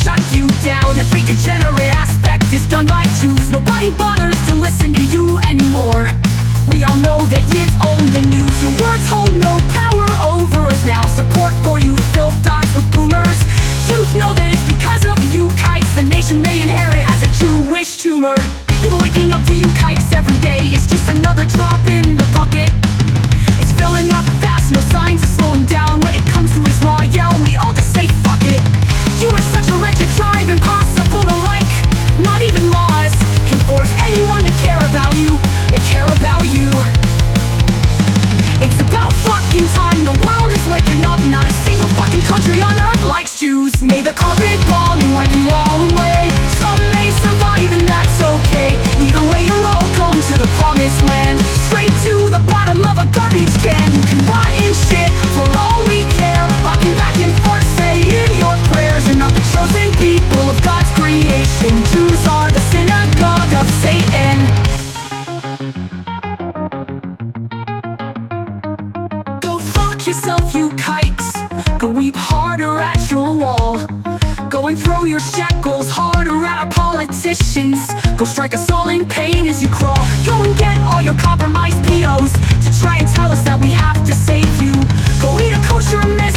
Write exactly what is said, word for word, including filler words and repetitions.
shut you down. Every degenerate aspect is done by Jews. Nobody bothers to listen to you anymore. We all know that you own the news. Your words hold no power over us now. Support for you filth dies with boomers. Youth know that it's because of you kites the nation may inherit as a Jewish tumor. People waking up to you kites every day. It's just another drop in the bucket. It's filling up fast, no signs of slowing down. When it comes to Israel, we all just say fuck it. You are such a wretched tribe, impossible to like. Not even laws can force anyone to care about you. They care about you. It's about fucking time. The world is waking up. Not a single fucking country on earth likes Jews. May the carpet bomb and wipe you all away. Some may survive and that's okay. Either way you're all going to the promised land. Straight to the bottom of a garbage can. You can rot in shit for all we care. Rocking back and forth saying your prayers. You're not the chosen people of God's creation. Jews are the synagogue of Satan. Go fuck yourself, you kites. Go weep harder at your wall. Go and throw your shackles harder at our politicians. Go strike us all in pain as you crawl. Go and get all your compromised P Os to try and tell us that we have to save you. Go eat a kosher mess